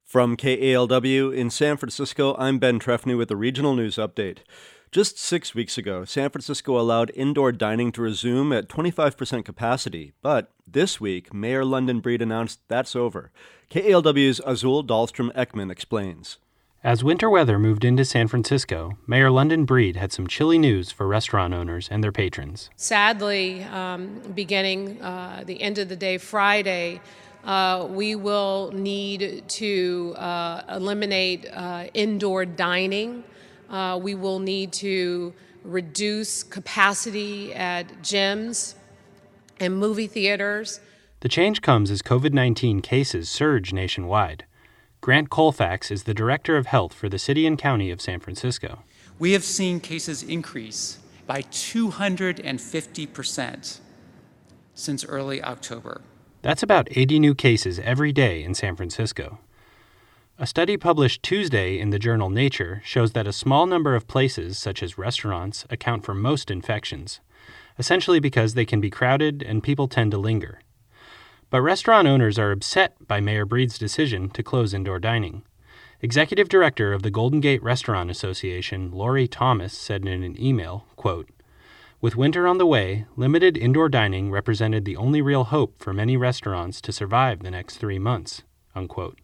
From KALW in San Francisco, I'm Ben Trefny with the Regional News Update. Just 6 weeks ago, San Francisco allowed indoor dining to resume at 25% capacity, but this week, Mayor London Breed announced that's over. KALW's Azul Dahlstrom-Ekman explains. As winter weather moved into San Francisco, Mayor London Breed had some chilly news for restaurant owners and their patrons. Sadly, beginning the end of the day Friday, we will need to eliminate indoor dining. We will need to reduce capacity at gyms and movie theaters. The change comes as COVID-19 cases surge nationwide. Grant Colfax is the Director of Health for the City and County of San Francisco. We have seen cases increase by 250% since early October. That's about 80 new cases every day in San Francisco. A study published Tuesday in the journal Nature shows that a small number of places, such as restaurants, account for most infections, essentially because they can be crowded and people tend to linger. But restaurant owners are upset by Mayor Breed's decision to close indoor dining. Executive Director of the Golden Gate Restaurant Association, Lori Thomas, said in an email, quote, "With winter on the way, limited indoor dining represented the only real hope for many restaurants to survive the next 3 months," unquote.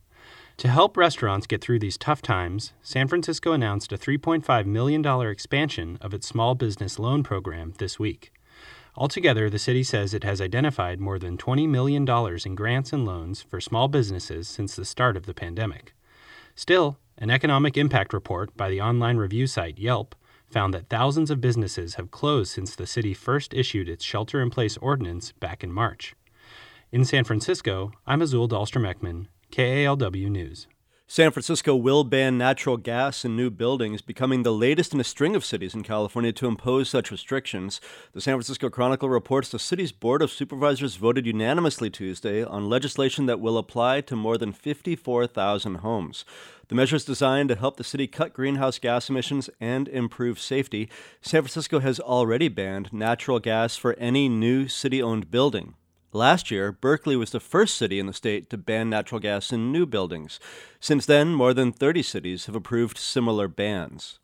To help restaurants get through these tough times, San Francisco announced a $3.5 million expansion of its small business loan program this week. Altogether, the city says it has identified more than $20 million in grants and loans for small businesses since the start of the pandemic. Still, an economic impact report by the online review site Yelp found that thousands of businesses have closed since the city first issued its shelter-in-place ordinance back in March. In San Francisco, I'm Azul Dahlstrom-Ekman, KALW News. San Francisco will ban natural gas in new buildings, becoming the latest in a string of cities in California to impose such restrictions. The San Francisco Chronicle reports the city's Board of Supervisors voted unanimously Tuesday on legislation that will apply to more than 54,000 homes. The measure is designed to help the city cut greenhouse gas emissions and improve safety. San Francisco has already banned natural gas for any new city-owned building. Last year, Berkeley was the first city in the state to ban natural gas in new buildings. Since then, more than 30 cities have approved similar bans.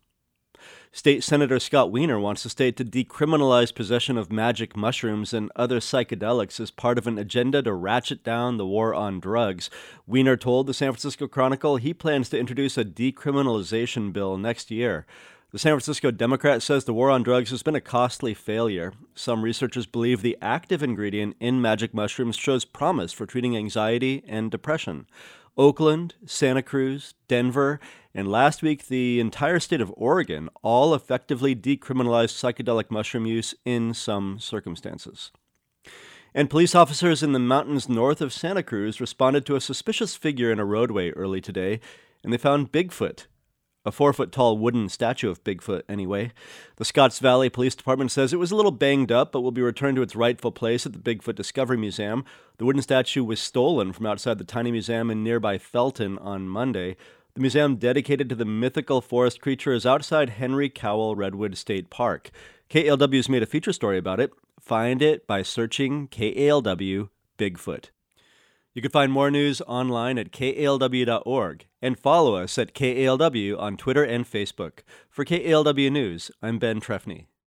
State Senator Scott Wiener wants the state to decriminalize possession of magic mushrooms and other psychedelics as part of an agenda to ratchet down the war on drugs. Wiener told the San Francisco Chronicle he plans to introduce a decriminalization bill next year. The San Francisco Democrat says the war on drugs has been a costly failure. Some researchers believe the active ingredient in magic mushrooms shows promise for treating anxiety and depression. Oakland, Santa Cruz, Denver, and last week the entire state of Oregon all effectively decriminalized psychedelic mushroom use in some circumstances. And police officers in the mountains north of Santa Cruz responded to a suspicious figure in a roadway early today, and they found Bigfoot. A 4-foot-tall wooden statue of Bigfoot, anyway. The Scotts Valley Police Department says it was a little banged up, but will be returned to its rightful place at the Bigfoot Discovery Museum. The wooden statue was stolen from outside the tiny museum in nearby Felton on Monday. The museum dedicated to the mythical forest creature is outside Henry Cowell Redwood State Park. KALW's made a feature story about it. Find it by searching KALW Bigfoot. You can find more news online at kalw.org and follow us at KALW on Twitter and Facebook. For KALW News, I'm Ben Trefny.